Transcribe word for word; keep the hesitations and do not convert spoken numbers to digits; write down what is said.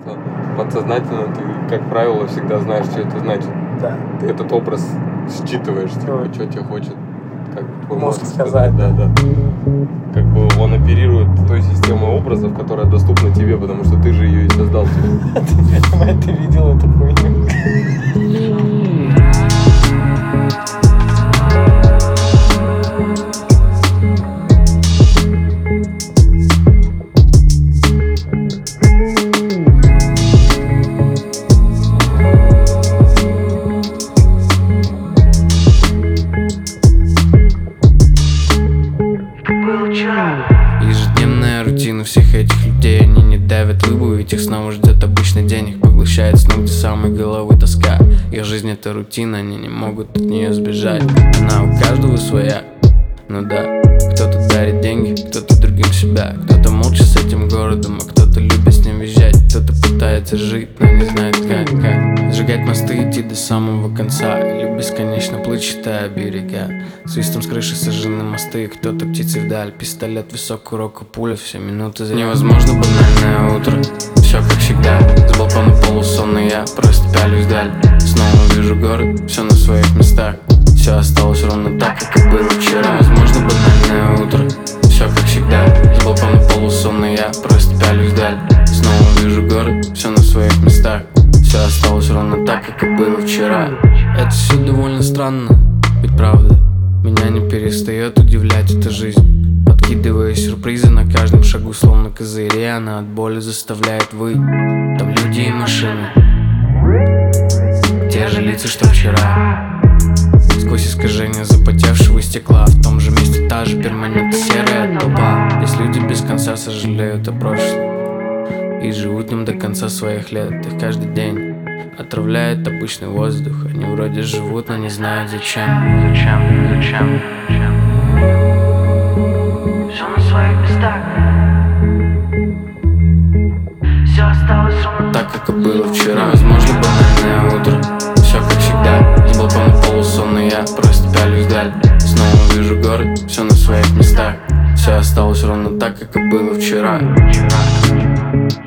что подсознательно ты, как правило, всегда знаешь, что это значит. Да. Ты этот образ считываешь, типа, что тебе хочет, как твой мозг мозг сказать. сказать. Да, да. Как бы он оперирует той системой образов, которая доступна тебе, потому что ты же ее и создал себе. Ты понимаешь, ты видел эту хуйню. Ежедневная рутина всех этих людей. Они не давят лыбу, ведь их снова ждет обычный день. Их поглощает сны, где самой головы тоска. Их жизнь это рутина, они не могут от нее сбежать. Она у каждого своя, ну да. Кто-то дарит деньги, кто-то другим себя. Кто-то молча с этим городом, а кто-то любит с ним визжать. Кто-то пытается жить, но не знает как, как сжигать мосты, идти до самого конца. Или бесконечно плыть, считая берега. Свистом с крыши сожжены мосты. Кто-то птицы вдаль, пистолет, висок, курок и пуля. Все минуты за невозможно банальное утро. Все как всегда, с балкона полусонный я просто пялюсь вдаль. Снова вижу город, все на своих местах. Все осталось ровно так, как и было вчера. Возможно банальное утро, все как всегда, с балкона полусонный я просто пялюсь вдаль. Снова вижу город, все на своих местах. Все осталось ровно так, как и было вчера. Это все довольно странно, ведь правда меня не перестает удивлять эта жизнь. Подкидывая сюрпризы на каждом шагу, словно козыри, она от боли заставляет выть. Там люди и машины, те же лица, что вчера. Сквозь искажения запотевшего стекла, в том же месте та же перманентно серая толпа. Здесь люди без конца сожалеют о прошлом и живут в нем до конца своих лет. Их каждый день отравляет обычный воздух. Они вроде живут, но не знают зачем. Зачем, зачем, зачем? Все на своих местах. Все осталось ровно так, как и было вчера. Возможно банальное утро, все как всегда, с балкона полусонный я просто пялюсь вдаль. Снова вижу город, все на своих местах. Все осталось ровно так, как и было вчера.